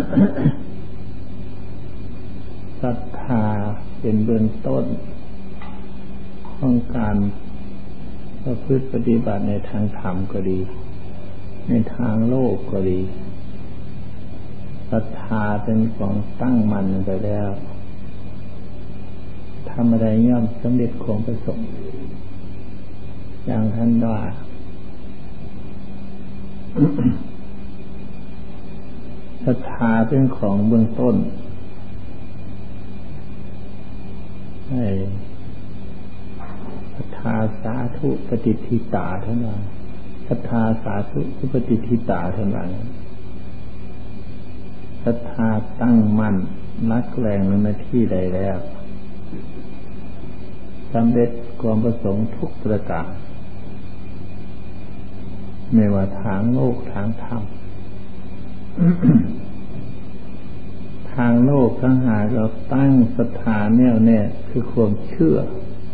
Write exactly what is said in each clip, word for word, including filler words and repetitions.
ศรัทธาเป็นเบื้องต้นของการประพฤติปฏิบัติในทางธรรมก็ดีในทางโลกก็ดีศรัทธาเป็นของตั้งมั่นไปแล้วทำอะไรย่อมสำเร็จความประสงค์อย่างท่านว่า ศรัทธาเป็นของเบื้องต้นให้ศรัทธาสาธุปฏิทิตาท่านว่าศรัทธาสาธุปฏิทิตาท่านว่าศรัทธาตั้งมั่นรักแรงในหน้าที่ใดแล้วสำเร็จความประสงค์ทุกประการไม่ว่าทางโลกทางธรรม ทางโลกทั้งหากเราตั้งศรัทธาแน่วแน่คือความเชื่อ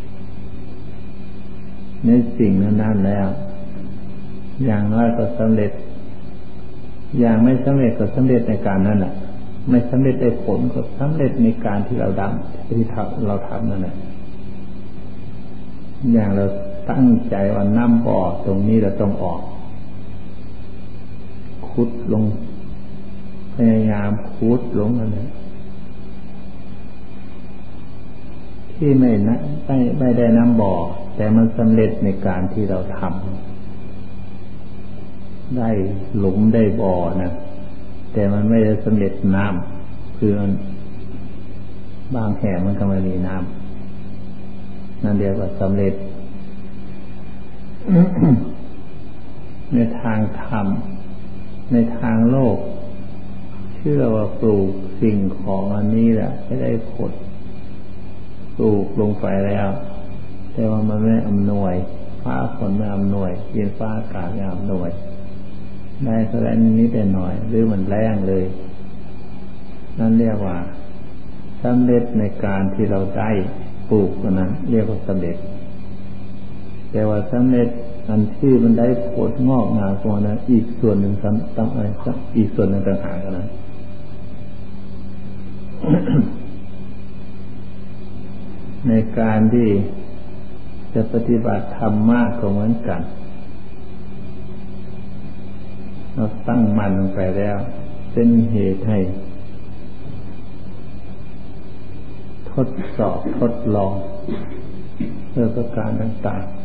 ในสิ่งนั้นๆแล้วอย่างน้อยก็สำเร็จอย่างไม่สำเร็จก็สำเร็จในการนั้นแหละไม่สำเร็จได้ผลก็สำเร็จในการที่เราดำที่เราทำนั่นแหละอย่างเราตั้งใจว่าน้ำบ่อตรงนี้เราต้องออกขุดลงพยายามขุดลงนั่นแหละที่ไม่นะไม่ไม่ได้น้ำบ่อแต่มันสำเร็จในการที่เราทำได้หลุมได้บ่อนะแต่มันไม่ได้สำเร็จน้ำคือมันบางแห่งมันก็ไม่มีน้ำนั่นเรียกว่าสำเร็จ ในทางธรรมในทางโลกเชื่อว่าปลูกสิ่งของอันนี้แหละจะได้ผลปลูกลงไปแล้วแต่ว่ามันไม่อำนวยฟ้าฝนไม่อำนวยเย็นฟ้าอากาศไม่อำนวยได้แค่นิดแต่หน่อยหรือมันแรงเลยนั่นเรียกว่าสำเร็จในการที่เราได้ปลูกนั้นเรียกว่าสำเร็จแต่ว่าสำเร็จอันที่มันได้ผลงอกงามกว่านั้นอีกส่วนหนึ่งต้องอะไรสักอีกส่วนหนึ่งต่างหากนะ ในการที่จะปฏิบัติธรรมะก็เหมือนกันเราตั้งมั่นลงไปแล้วเป็นเหตุให้ทดสอบทดลองเพื่อประการต่างๆ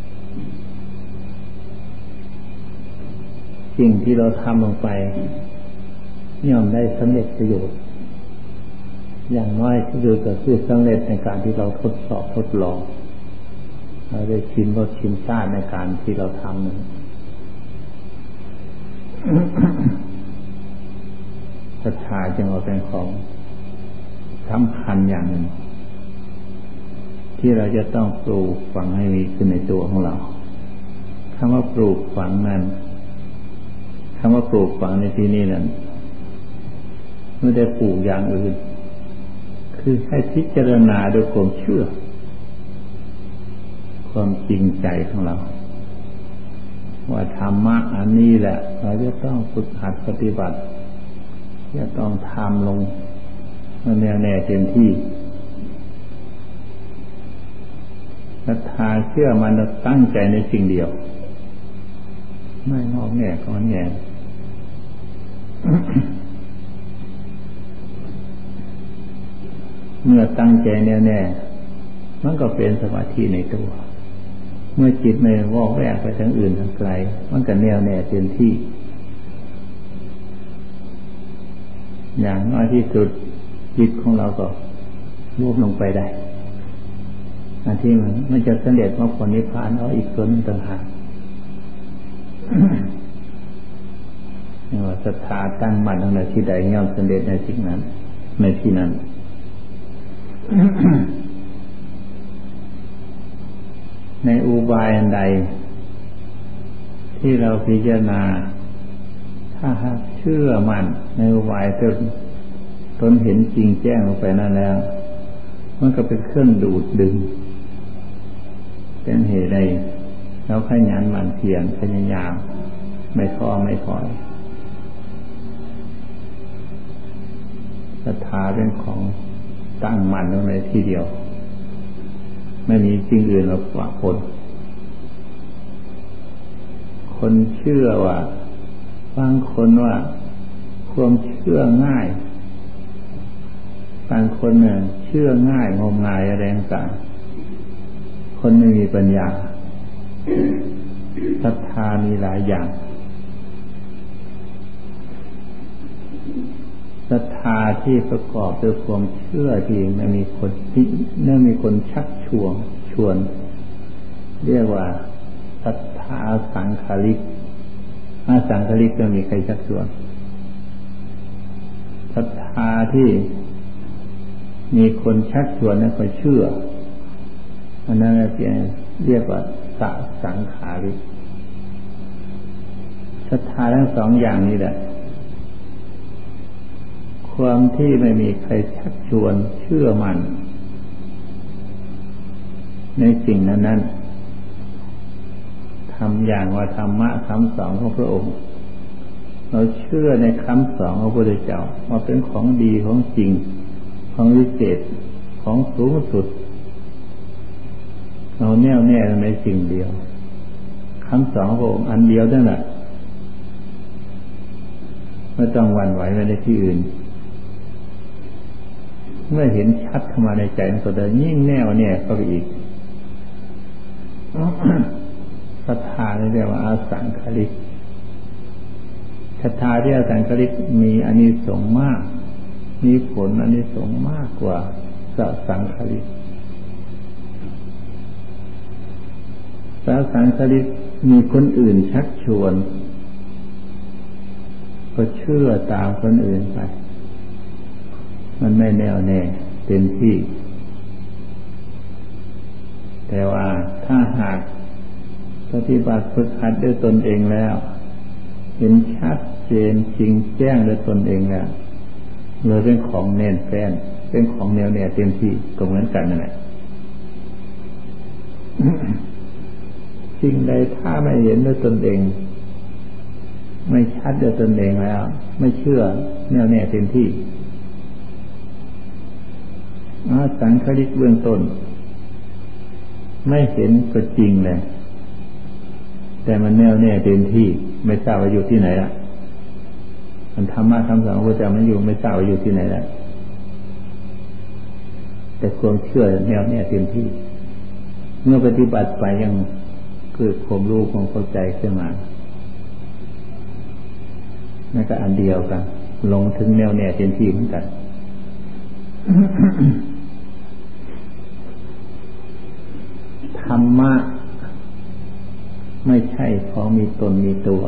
สิ่งที่เราทำลงไปย่อมได้สำเร็จประโยชน์อย่างน้อยที่สุดก็คือสำเร็จในการที่เราทดสอบทดลองเราได้ชิมรสชิมชาติในการที่เราทำนั้น ศรัทธาจึงว่าเป็นของสำคัญอย่างหนึ่งที่เราจะต้องปลูกฝังให้มีขึ้นในตัวของเราคำว่าปลูกฝังนั้นคำว่าปลูกฝังในที่นี้นั้นไม่ได้ปลูกอย่างอื่นคือให้พิจารณาด้วยความเชื่อความจริงใจของเราว่าธรรมะอันนี้แหละเราจะต้องฝึกหัดปฏิบัติจะต้องทำลงแน่แน่เต็มที่ศรัทธาเชื่อมันตั้งใจในสิ่งเดียวไม่งอแงกอนแง เมื่อตั้งใจแน่แน่มันก็เป็นสมาธิในตัวเมื่อจิตไม่วอกแวกไปทางอื่นทางไกลมันก็แน่วแน่เต็มที่อย่างน้อยที่สุดจิตของเราก็รวบลงไปได้อันที่มันมันจะสำเร็จมรรคผลนิพพานเอาอีกส่วนหนึ่งต่างหากนี่ว่าศรัทธาตั้งมั่นในที่ใดย่อมสำเร็จในสิ่งนั้นในที่นั้น ในอุบายอันใดที่เราพิจารณาถ้าหากเชื่อมั่นในอุบายจนตนเห็นจริงแจ้งลงไปนั่นแล้วมันก็เป็นเครื่องดูดดึงเป็นเหตุใดเราขยันหมั่นเพียรพยายามไม่ท้อไม่ถอยศรัทธาเป็นของตั้งมั่นลงในที่เดียวไม่มีสิ่งอื่นหรอกว่าคนคนเชื่อว่าบางคนว่าความเชื่อง่ายบางคนเนี่ยเชื่อง่ายงมงายอะไรต่างคนไม่มีปัญญาศรัทธามีหลายอย่างศรัทธาที่ประกอบด้วยความเชื่อที่ไม่มีคนไม่มีคนชักชวนชวนเรียกว่าศรัทธาสังคาริกถ้าสังคาริกก็มีใครชักชวนศรัทธาที่มีคนชักชวนแล้วก็เชื่ออันนั้นเรียกว่าสัสังขาริกศรัทธาทั้งสองอย่างนี้แหละความที่ไม่มีใครชักชวนเชื่อมันในสิ่งนั้นนั้นทำอย่างว่าธรรมะคำสอนของพระองค์เราเชื่อในคำสอนของพระพุทธเจ้าว่าเป็นของดีของจริงของวิเศษของสูงสุดเราแน่วแน่ในสิ่งเดียวคำสอนของพระองค์อันเดียวนั่นแหละไม่ต้องหวั่นไหวไปในที่อื่นเมื่อเห็นชัดเข้ามาในใจมันก็จะยิ่งแน่วแน่เข้าไปอีกศรัทธาเรียกว่าอาสังคาริกศรัทธาที่อาสังคาริกมีอานิสงส์มากมีผลอานิสงส์มากกว่าสัสังคาริกสัสังคาริกมีคนอื่นชักชวนก็เชื่อตามคนอื่นไปมันไม่แน่วแน่เต็มที่แต่ว่าถ้าหากปฏิบัติฝึกหัดด้วยตนเองแล้วเห็นชัดเจนจริงแจ้งด้วยตนเองแล้วเลยเป็นของแน่นแฟ้นเป็นของแน่วแน่เต็มที่ก็เหมือนกันนั่นแหละสิ่งใดถ้าไม่เห็นด้วยตนเองไม่ชัดด้วยตนเองแล้วไม่เชื่อแน่วแน่เต็มที่อาสังคาริกเบื้องต้นไม่เห็นก็จริงเลยแต่มันแน่วแน่เต็มที่ไม่ทราบว่าอยู่ที่ไหนล่ะมันธรรมะคำสอนของพระเจ้ามันอยู่ไม่ทราบว่าอยู่ที่ไหนล่ะแต่ความเชื่อแน่วแน่เต็มที่เมื่อปฏิบัติไปยังเกิดความรู้ความเข้าใจขึ้นมานั่นก็อันเดียวกันลงถึงแน่วแน่เต็มที่เหมือนกันธรรมะไม่ใช่ของมีตนมีตัว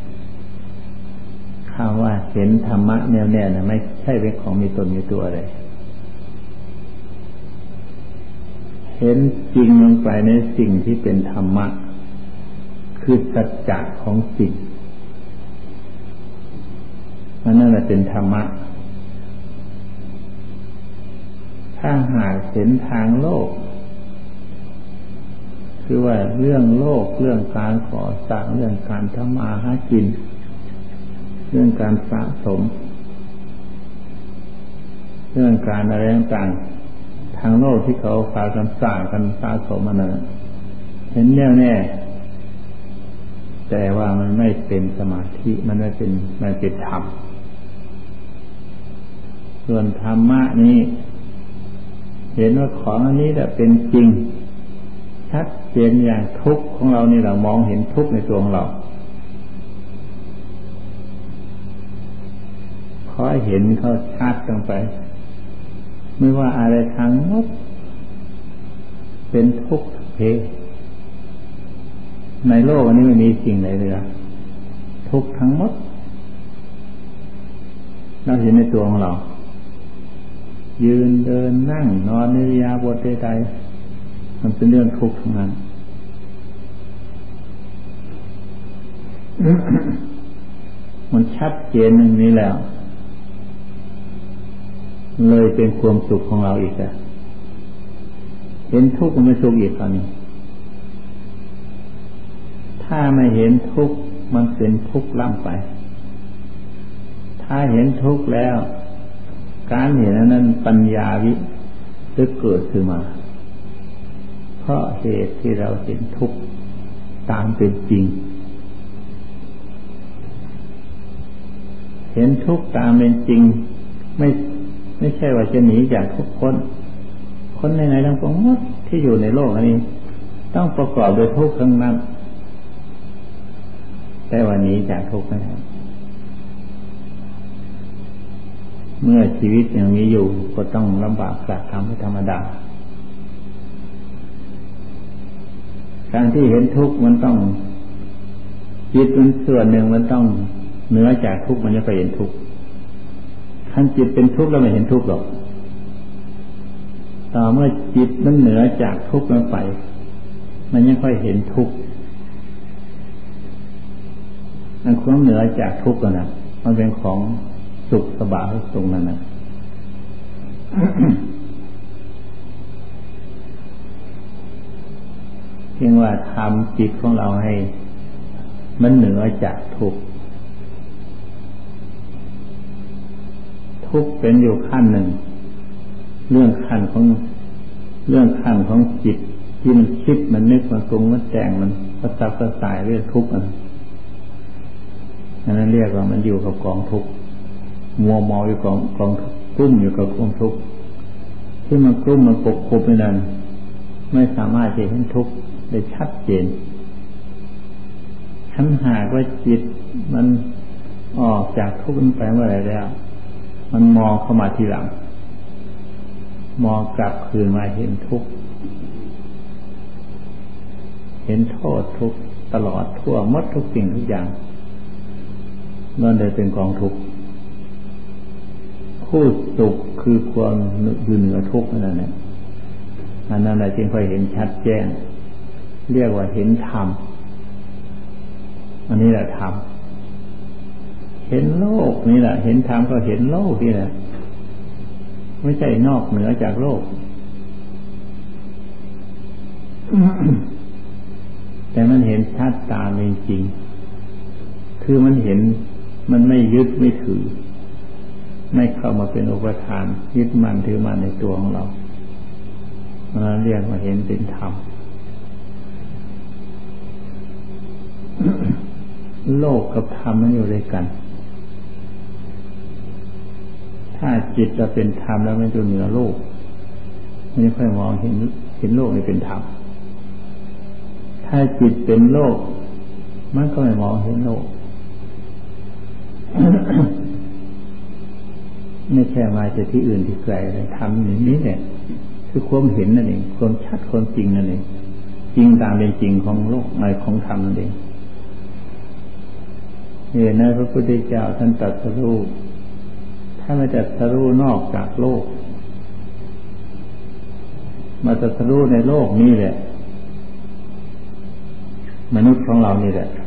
คำว่าเห็นธรรมะแน่วแน่นะไม่ใช่เป็นของมีตนมีตัวเลยเห็นจริงลงไปในสิ่งที่เป็นธรรมะคือสัจจะของสิ่งนั่นแหละเป็นธรรมะถ้าหากเห็นทางโลกคือว่าเรื่องโลกเรื่องการก่อสร้างเรื่องการทำมาหากินเรื่องการสะสมเรื่องการอะไรต่างๆทางโลกที่เขาพากันสร้างกันสะสมมานั่นเห็นแน่แน่แต่ว่ามันไม่เป็นสมาธิมันไม่เป็นมันเป็นธรรมส่วนธรรมะนี้เห็นว่าของอันนี้แหละเป็นจริงชัดเจนอย่างทุกข์ของเรานี่เรามองเห็นทุกข์ในตัวของเราขอให้เห็นเขาชัดลงไปไม่ว่าอะไรทางหมดเป็นทุกข์เพในโลกอันนี้ไม่มีสิ่งไหนเลยนะทุกข์ทั้งหมดเราเห็นในตัวของเรายืนเดินนั่งนอนในอิริยาบถใดๆมันเป็นเรื่องทุกข์ทั้งนั้น มันชัดเจนอย่างนี้แล้วเลยเป็นความสุขของเราอีกแล้วเห็นทุกข์มันไม่สุขอีกตอนนี้ถ้าไม่เห็นทุกข์มันเป็นทุกข์ล่ำไปถ้าเห็นทุกข์แล้วการเห็นนั้นปัญญาวิจะเกิดขึ้นมาเพราะเหตุที่เราเห็นทุกข์ตามเป็นจริงเห็นทุกข์ตามเป็นจริงไม่ไม่ใช่ว่าจะหนีจากทุกคนคนไหนๆทั้งปวงหมดที่อยู่ในโลกนี้ต้องประกอบด้วยทุกข์ทั้งนั้นแต่วันนี้จากทุกข์ไม่ได้เมื่อชีวิตอย่างนี้อยู่ก็ต้องลำบากกระทำเป็นธรรมดาการที่เห็นทุกข์มันต้องจิตมันส่วนหนึ่งมันต้องเหนือจากทุกข์มันจะไปเห็นทุกข์ขั้นจิตเป็นทุกข์แล้วไม่เห็นทุกข์หรอกต่อเมื่อจิตมันเหนือจากทุกข์มันไปมันยังค่อยเห็นทุกข์มันความเหนือจากทุกข์นะมันเป็นของสุขสบายตรงนั้นนะ เพียงว่าทำจิตของเราให้มันเหนือจากทุกข์ทุกข์เป็นอยู่ขั้นหนึ่งเรื่องขั้นของเรื่องขั้นของจิตที่มันคิดมันนึกมันปรุงมันแต่งมันประสับประสายเรื่องทุกข์อันนั้นเรียกว่ามันอยู่กับกองทุกข์มัวเมาอยู่กองกองทุกข์กลุ้มอยู่กับกองทุกข์ที่มันกลุ้มมันปกคลุมไปนั้นไม่สามารถจะเห็นทุกข์ได้ชัดเจนถ้าหากว่าจิตมันออกจากทุกข์ไปเมื่อไหร่แล้วมันมองเข้ามาทีหลังมองกลับคืนมาเห็นทุกข์เห็นโทษทุกข์ตลอดทั่วหมดทุกสิ่งทุกอย่างนั่นเลยเป็นกองทุกข์ผู้สุขคือความอยู่เหนือทุกข์นั่นแหละอันนั้นแหละจึงค่อยเห็นชัดแจ้งเรียกว่าเห็นธรรมอันนี้แหละธรรมเห็นโลกนี่แหละเห็นธรรมก็เห็นโลกนี่แหละไม่ใช่นอกเหนือจากโลก แต่มันเห็นชัดตามเป็นจริงคือมันเห็นมันไม่ยึดไม่ถือไม่เข้ามาเป็นอุปทานยึดมั่นถือมั่นในตัวของเราเราเรียกว่าเห็นเป็นธรรม โลกกับธรรมมันอยู่ด้วยกันถ้าจิตจะเป็นธรรมแล้วมันจะเหนือโลกมันจะค่อยมองเห็นเห็นโลกนี่เป็นธรรมถ้าจิตเป็นโลกมันก็ไม่มองเห็นโลก ไม่ใช่มาจากที่อื่นที่ไกลเลยธรรมอย่างนี้เนี่ยคือความเห็นนั่นเองความชัดความจริงนั่นเองจริงตามเป็นจริงของโลกในของธรรมนั่นเองเห็นนะพระพุทธเจ้าท่านตรัสรู้ถ้ามาตรัสรู้นอกจากโลกมาตรัสรู้ในโลกนี้แหละมนุษย์ของเรานี่แหละ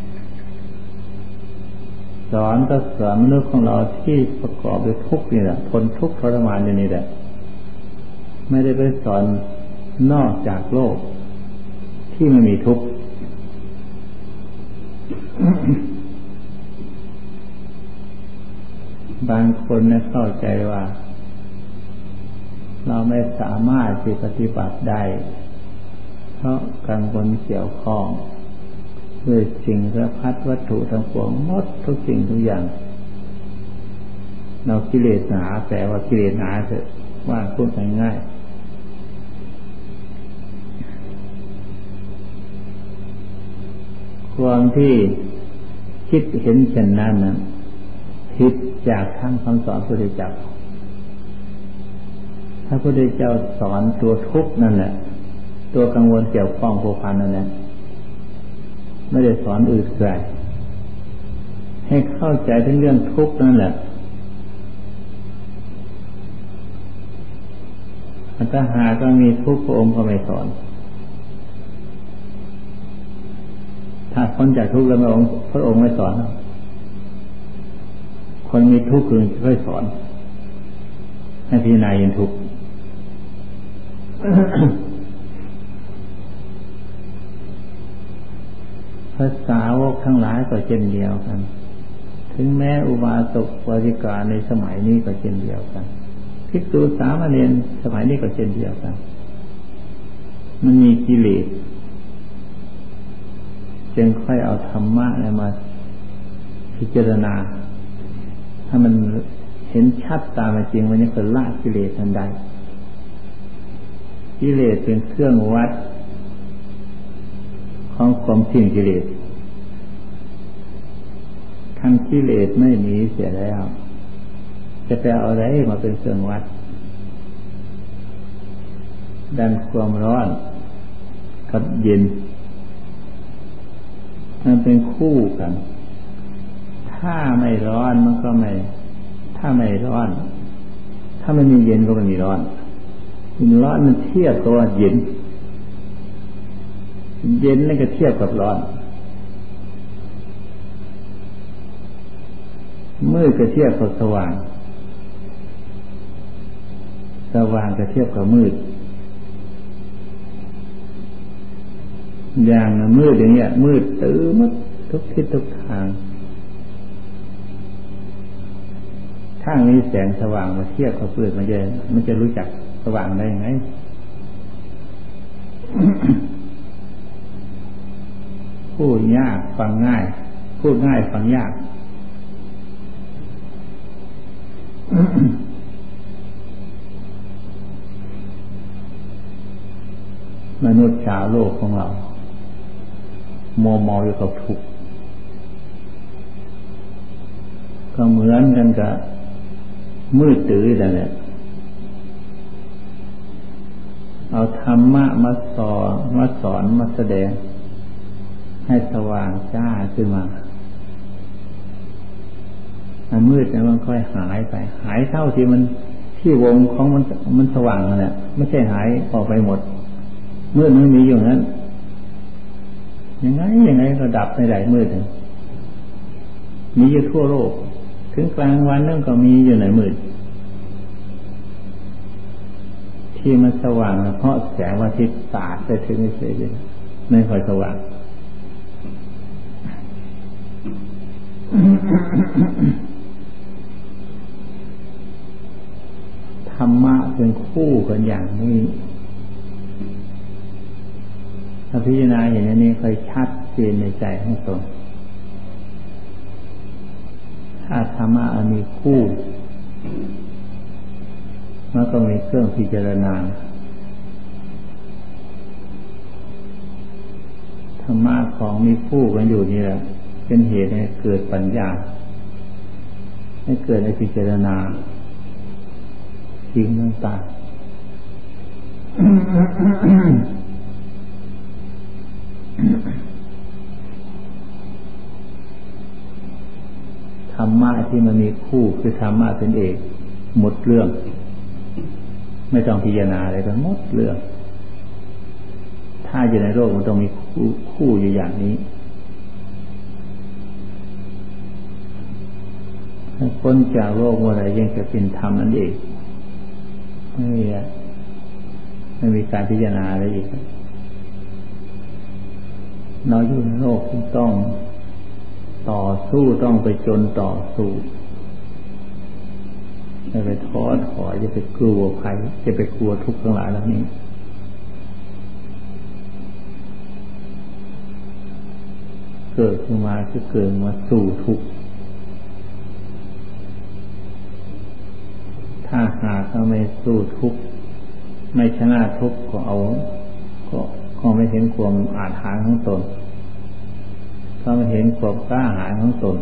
สอนก็สอนมนุษย์ของเราที่ประกอบด้วยทุกข์นี่แหละทนทุกข์ทรมานอยู่นี่แหละไม่ได้ไปสอนนอกจากโลกที่ไม่มีทุกข์ บางคนเนี่ยเข้าใจว่าเราไม่สามารถที่ปฏิบัติได้เพราะกังวลเกี่ยวข้องด้วยสิ่งสารพัดวัตถุทั้งปวงหมดทุกสิ่งทุกอย่างเรากิเลสหนาแต่ว่ากิเลสหนาเถอะว่าพูดง่ายๆความที่คิดเห็นเช่นนั้นนะผิดจากทางคำสอนพระพุทธเจ้าพระพุทธเจ้าสอนตัวทุกข์นั่นแหละตัวกังวลเกี่ยวข้องผูกพันนั่นแหละไม่ได้สอนอื่นไกลให้เข้าใจถึงเรื่องทุกข์นั่นแหละถ้าหากว่ามีทุกข์พระองค์ก็ไม่สอนถ้าพ้นจากทุกข์แล้วพระองค์พระองค์ไม่สอนคนมีทุกข์คือค่อยสอนให้พิจารณาเห็นทุกข์ ภาษาวกทั้งหลายก็เช่นเดียวกันถึงแม้อุบาสกอุบาสิกาในสมัยนี้ก็เช่นเดียวกันภิกษุสามเณรสมัยนี้ก็เช่นเดียวกันมันมีกิเลสจึงค่อยเอาธรรมะมาพิจารณาถ้ามันเห็นชัดตามจริงมันจะละกิเลสทันใดกิเลสเป็นเครื่องวัดของความสิ้นกิเลสขั้นกิเลสไม่มีเสียแล้วจะไปเอาอะไรมาเป็นเครื่องวัดดันความร้อนกับเย็นมันเป็นคู่กันถ้าไม่ร้อนมันก็ไม่ถ้าไม่ร้อนถ้าไม่มีเย็นก็ไม่มีร้อนร้อนมันเทียบกับเย็นเย็นนั่นก็เทียบกับร้อนมืดก็เทียบกับสว่างสว่างก็เทียบกับมืดอย่างมืดอย่างเงี้ยมืดตื้อมัดทุกทิศทุกทางถ้ามีแสงสว่างมาเทียบกับมืดมันจะมันจะรู้จักสว่างได้ยังไง พูดยากฟังง่ายพูดง่ายฟังยาก มนุษย์ชาวโลกของเรามัวเมาอยู่กับทุกข์ก็เหมือนกันกับมืดตื้อนั่นแหละเอาธรรมะมาสอนมาสอนมาแสดงให้สว่างจ้าขึ้นมาอันมืดนั้นมันค่อยหายไปหายเท่าที่มันที่วงของมันมันสว่างนั่นแหละไม่ใช่หายออกไปหมดมืดมันมีอยู่นั้นยังไงยังไงก็ดับไม่ได้มืดมีอยู่ทั่วโลกถึงกลางวันนั่นก็มีอยู่ในมืดที่มันสว่างเพราะแสงวันอาทิตย์สาดไปถึงเฉยๆไม่ค่อยสว่างธรรมะเป็นคู่กันอย่างนี้ถ้าพิจารณาอย่างนี้ค่อยชัดเจนในใจของตนถ้าธรรมะมีคู่มันก็มีเครื่องพิจารณาธรรมะของมีคู่กันอยู่นี่แหละเป็นเหตุให้เกิดปัญญาให้เกิดในพิจารณาสิ่งต่างๆธรรมะที่มันมีคู่คือธรรมะเป็นเอกหมดเรื่องไม่ต้องพิจารณาอะไรกันหมดเรื่องถ้าอยู่ในโลกมันต้องมีคู่คู่อยู่อย่างนี้ถ้าพ้นจากโลกเมื่อไรยังจะเป็นธรรมนั่นเองไม่มีไม่มีการพิจารณาอะไรอีกเราอยู่ในโลกที่ต้องต่อสู้ต้องไปจนต่อสู้จะไปท้อถอยจะไปกลัวภัยจะไปกลัวทุกข์ทั้งหลายเหล่านี้เกิดขึ้นมาคือเกิดมาสู่ทุกข์ถ้าหากเราไม่สู้ทุกข์ไม่ชนะทุกข์ก็เอาก็ก็ไม่เห็นความอาถรรพ์ของตนก็ไม่เห็นความกล้าหาญของตน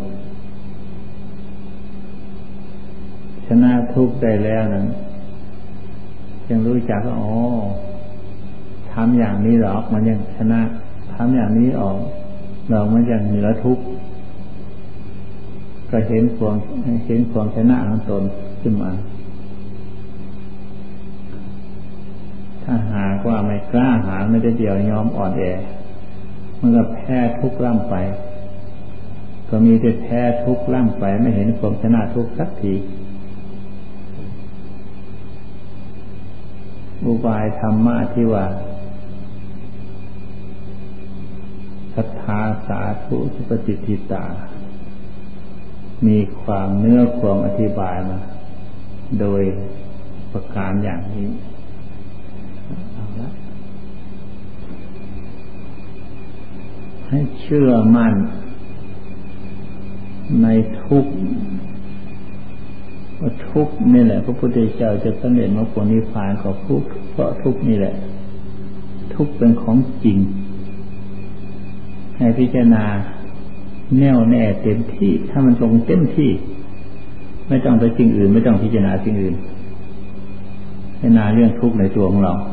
ชนะทุกข์ได้แล้วนั้นจึงรู้จักว่าอ๋อทำอย่างนี้หรอกมันยังชนะทำอย่างนี้ออกเรามันยังเหนือทุกข์ก็เห็นความเห็นความชนะของตนขึ้นมาถ้าหากว่าไม่กล้าหาญไม่ได้เดียวยอมอ่อนแอมันก็แพ้ทุกข์ล่ำไปก็มีแต่แพ้ทุกข์ล่ำไปไม่เห็นความชนะทุกข์สักทีอุบายธรรมะที่ว่าศรัทธาสาธุสุปฏิทิตามีความเนื้อความอธิบายมาโดยประการอย่างนี้เอาละให้เชื่อมั่นในทุกข์ว่าทุกข์นี่แหละพระพุทธเจ้าจะสำเร็จมรรคผลนิพพานของทุกข์เพราะทุกข์นี่แหละทุกข์เป็นของจริงให้พิจารณาแน่วแน่เต็มที่ถ้ามันตรงเต็มที่ไม่ต้องไปสิ่งอื่นไม่ต้องพิจารณาสิ่งอื่นพิจารณาเรื่องทุกข์ในตัวของเรา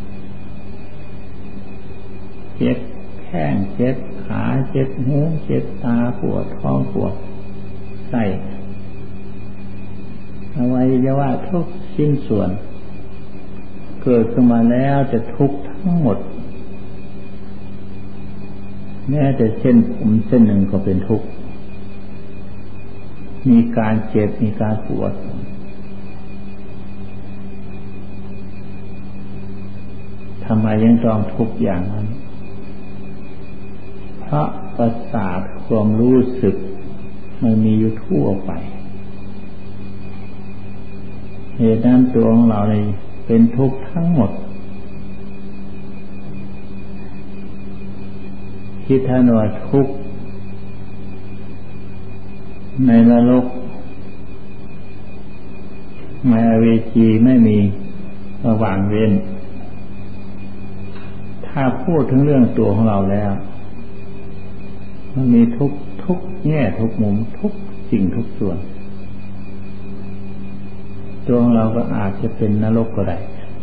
เจ็บแข้งเจ็บขาเจ็บหูเจ็บตาปวดท้องปวดไส้อวัยวะทุกชิ้นส่วนเกิดขึ้นมาแล้วจะทุกข์ทั้งหมดแม้แต่เส้นผมเส้นหนึ่งก็เป็นทุกข์มีการเจ็บมีการปวดทำไมยังต้องทุกข์อย่างนั้นเพราะประสาทความรู้สึกมันมีอยู่ทั่วไปเหตุนั้นตัวของเราเลยเป็นทุกข์ทั้งหมดที่ท่านว่าทุกข์ในนรกในอเวจีไม่มีระหว่างเว้นถ้าพูดถึงเรื่องตัวของเราแล้วมันมีทุกทุกแง่ทุกมุมทุกสิ่งทุกส่วนตัวของเราก็อาจจะเป็นนรกก็ได้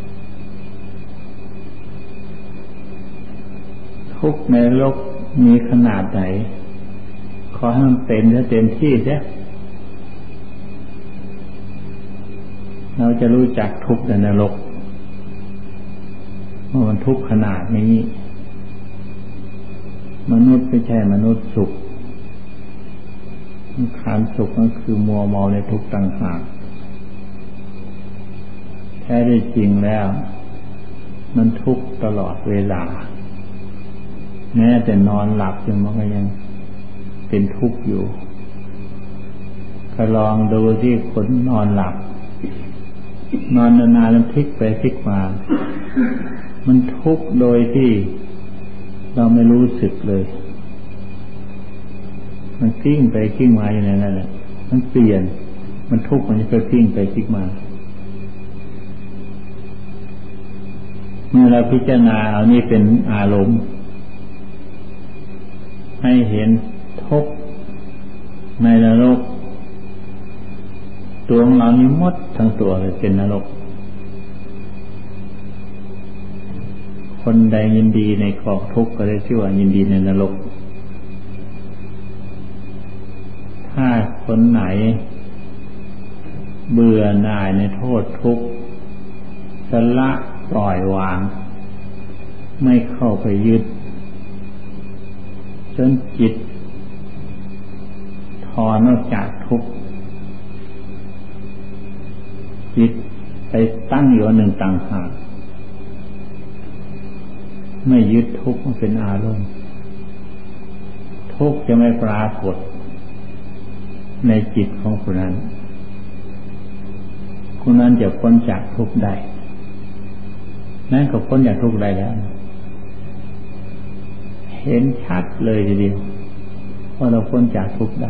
ทุกในนรกมีขนาดไหนขอให้มันเต็มและเต็มที่เสียเราจะรู้จักทุกข์ในนรกว่ามันทุกข์ขนาดนี้มนุษย์ไม่ใช่มนุษย์สุขความสุขมันคือมัวเมาในทุกข์ต่างหากแท้ได้จริงแล้วมันทุกข์ตลอดเวลาแม้แต่นอนหลับยังมันก็ยังเป็นทุกข์อยู่ก็ลองดูที่คนนอนหลับนอนนานๆแล้วพลิกไปพลิกมามันทุกข์โดยที่เราไม่รู้สึกเลยมันกลิ้งไปกลิ้งมาอย่างนั้นแหละมันเปลี่ยนมันทุกข์มันจะไปกลิ้งไปพลิกมาเมื่อเราพิจารณาเอานี่เป็นอารมณ์ให้เห็นทุกข์ในนรกตัวของเรานี่หมดทั้งตัวเลยเป็นนรกคนใดยินดีในกองทุกข์ก็ได้ชื่อว่ายินดีในนรกถ้าคนไหนเบื่อหน่ายในโทษทุกข์สละปล่อยวางไม่เข้าไปยึดจนจิตถอนออกจากทุกข์จิตไปตั้งอยู่หนึ่งต่างหากไม่ยึดทุกข์เป็นอารมณ์ทุกข์จะไม่ปรากฏในจิตของคนนั้นคนนั้นจะพ้นจากทุกข์ได้นั่นก็พ้นจากทุกข์ได้แล้วเห็นชัดเลยทีเดียวว่าเราพ้นจากทุกข์ได้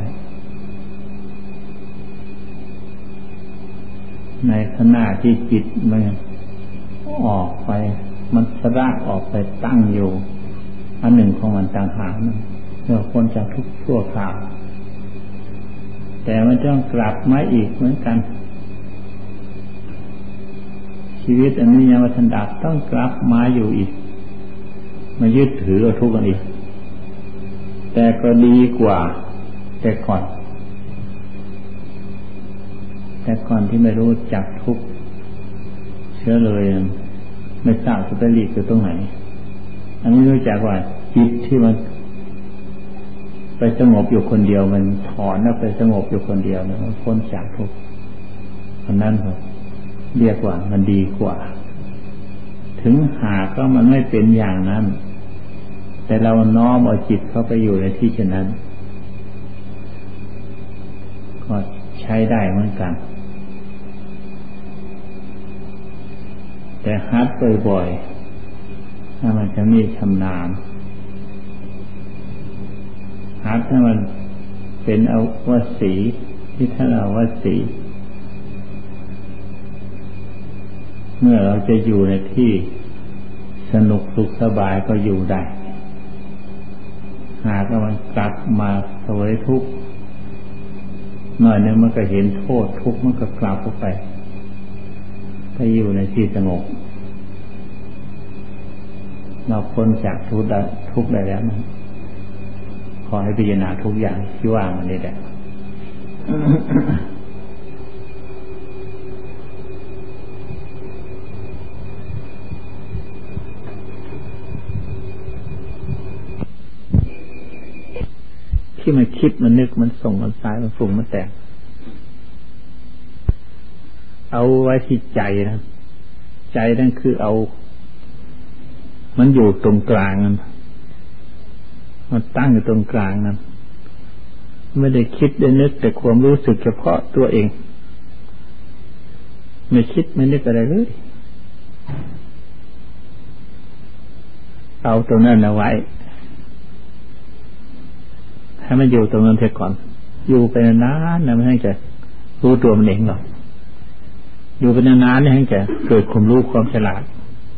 ในขณะที่จิตมันออกไปมันสละออกไปตั้งอยู่อันหนึ่งของมันต่างหากเราพ้นจากทุกข์ชั่วคราวแต่มันต้องกลับมาอีกเหมือนกันชีวิตอันนี้ยังไม่ทันดับต้องกลับมาอยู่อีกมายึดถือเอาทุกข์กันอีกแต่ก็ดีกว่าแต่ก่อนแต่ก่อนที่ไม่รู้จักทุกข์เชื่อเลยไม่ทราบจะไปหลีกอยู่ตรงไหนอันนี้รู้จักว่าจิตที่มันไปสงบอยู่คนเดียวมันถอนแล้วไปสงบอยู่คนเดียวมันพ้นจากทุกข์อันนั้นครับเรียกว่ามันดีกว่าถึงหากก็มันไม่เป็นอย่างนั้นแต่เราน้อมเอาจิตเข้าไปอยู่ในที่เช่นนั้นช้ได้เหมือนกันแต่หัดบ่อยๆถ้ามันจะมีชำนาญหัดให้มันเป็นอวสีที่ท่านเอาวสีเมื่อเราจะอยู่ในที่สนุกสุขสบายก็อยู่ได้หากมันกลับมาเสวยทุกข์หน่อยนึงมันก็เห็นโทษทุกข์มันก็กลับออกไปไปอยู่ในที่สงบเราพ้นจากทุกข์ได้ทุกข์ได้แล้วนะขอให้พิจารณาทุกอย่างที่ว่ามันนี่แหละที่มันคิดมันนึกมันส่งมันสายมันฝุ่งมันแต่งเอาไว้ที่ใจนะใจนั่นคือเอามันอยู่ตรงกลางนั่นมันตั้งอยู่ตรงกลางนั่นไม่ได้คิดได้นึกแต่ความรู้สึกเฉพาะตัวเองไม่คิดไม่นึกอะไรเลยเอาตรงนั้นเอาไว้ให้มันอยู่ตรงนั้นเสียก่อนอยู่ไปนานๆนะไม่ให้จะรู้ตัวมันเองหรอกอยู่ไปนานๆนี่ให้จะเกิดความรู้ความฉลาด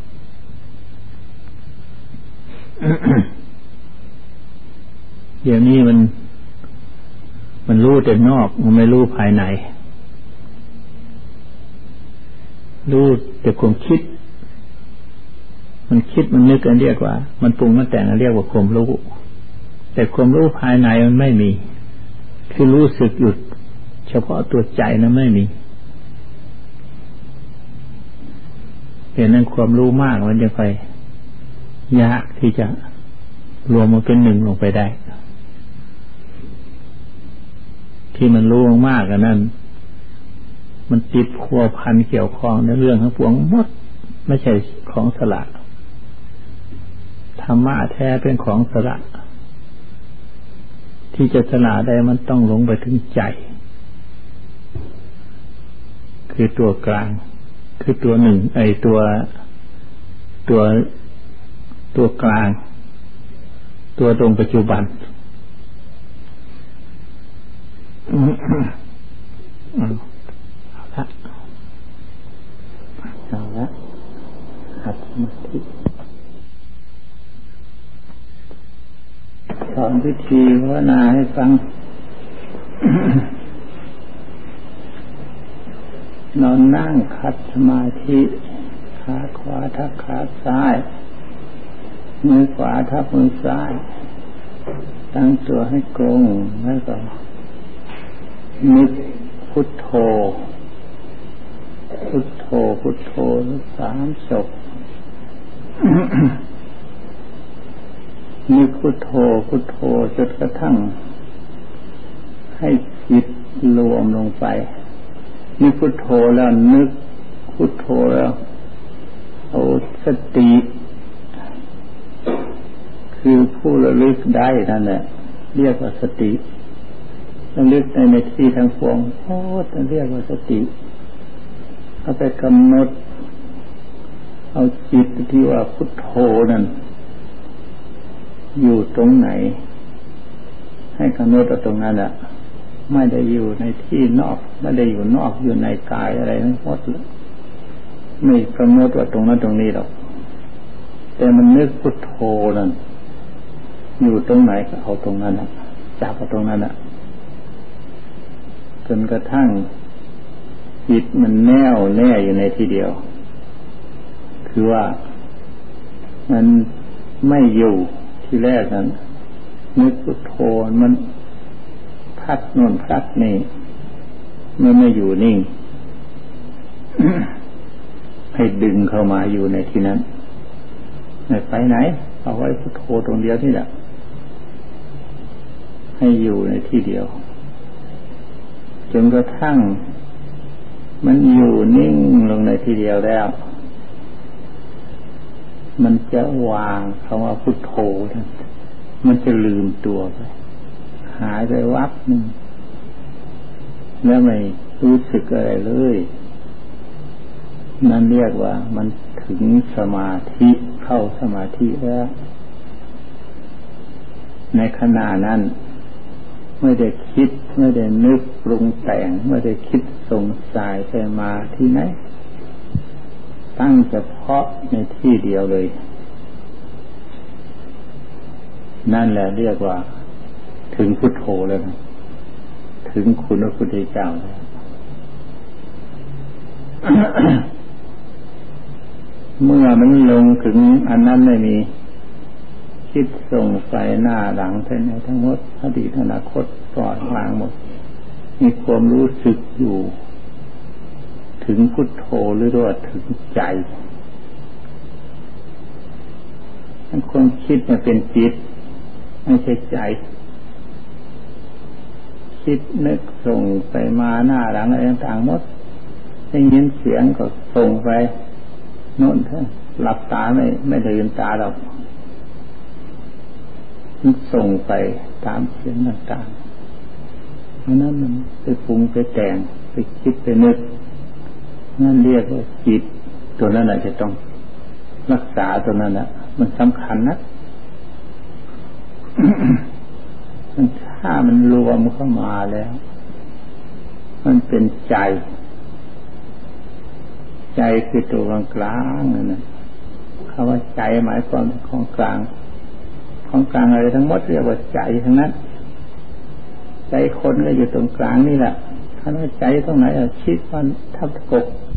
เดี๋ยวนี้มันมันรู้แต่นอกมันไม่รู้ภายในรู้แต่ความคิดมันคิดมันนึกกันเรียกว่ามันปรุงมันแต่งเรียกว่าความรู้แต่ความรู้ภายในมันไม่มีคือรู้สึกหยุดเฉพาะตัวใจนั้นไม่มีเพราะนั้นความรู้มากมันจะไปยากที่จะรวมมาเป็นหนึ่งลงไปได้ที่มันรู้มากกันนั้นมันติดพัวพันเกี่ยวข้องในเรื่องทั้งปวงหมดไม่ใช่ของสละธรรมะแท้เป็นของสละที่จะสละได้มันต้องลงไปถึงใจคือตัวกลางคือตัวหนึ่งไอตัวตัวตัวกลางตัวตรงปัจจุบันเอาละเอาละหัดสมาธิสอนวิธีภาวนาให้ฟัง นอนนั่งขัดสมาธิขาขวาทับขาซ้ายมือขวาทับมือซ้ายตั้งตัวให้ตรงแล้วก็นึกพุทโธพุทโธพุทโธสามจบ นึกพุทโธพุทโธจนกระทั่งให้จิตรวมลงไปนึกพุทโธแล้วนึกพุทโธแล้วเอาสติคือผู้ระลึกได้นั่นแหละเรียกว่าสติระลึกในในที่ทั้งปวงโอ้ต้องเรียกว่าสติเอาไปกำหนดเอาจิตที่ว่าพุทโธนั่นอยู่ตรงไหนให้กำหนดเอาตรงนั้นแหละไม่ได้อยู่ในที่นอกไม่ได้อยู่นอกอยู่ในกายอะไรทั้งหมดเลยไม่กำหนดว่าตรงนั้นตรงนี้หรอกแต่มันนึกพุทโธนั่นอยู่ตรงไหนก็เอาตรงนั้นนะจับเอาตรงนั้นนะจนกระทั่งจิตมันแน่วแน่อยู่ในที่เดียวคือว่ามันไม่อยู่ที่แรกนั้นนึกพุทโธมันพัดโน่นพัดนี่มันไม่อยู่นิ่ง ให้ดึงเข้ามาอยู่ในที่นั้นไม่ไปไหนเอาไว้พุทโธตรงเดียวนี่แหละให้อยู่ในที่เดียวจนกระทั่งมันอยู่นิ่งลงในที่เดียวแล้วมันจะวางคำว่าพุทโธมันจะลืมตัวไปหายไปวับหนึ่งพแล้วไม่รู้สึกอะไรเลยนั่นเรียกว่ามันถึงสมาธิเข้าสมาธิแล้วในขณะนั้นไม่ได้คิดไม่ได้นึกปรุงแต่งไม่ได้คิดสงสัยไปมาที่ไหนตั้งเฉพาะในที่เดียวเลยนั่นแหละเรียกว่าถึงพุทโธแล้วนะถึงคุณพระพุทธเจ้าแล้ว เมื่อมันลงถึงอันนั้นไม่มีคิดส่งไปหน้าหลังไปในทั้งหมดอดีตอนาคตปล่อยวางหมดมีความรู้สึกอยู่ถึงพุทโธหรือว่าถึงใจความคิดเนี่ยเป็นจิตไม่ใช่ใจคิดนึกส่งไปมาหน้าหลังอะไรต่างๆหมดได้ยินเสียงก็ส่งไปโน่นเถอะหลับตาไม่ไม่ได้ลืมตาหรอกมันส่งไปตามเสียงต่างๆเพราะนั้นมันไปปรุงไปแต่งไปคิดไปนึกนั่นเรียกว่าจิตตัวนั้นแหละจะต้องรักษาตัวนั้นแหละมันสำคัญนะ ถ้ามันรวมเข้ามาแล้วมันเป็นใจใจคือตัวกลางๆนั่นนะคำว่าใจหมายความเป็นของกลางของกลางอะไรทั้งหมดเรียกว่าใจทั้งนั้นใจคนก็อยู่ตรงกลางนี่แหละถ้าว่าใจตรงไหนคิดมันทับกบ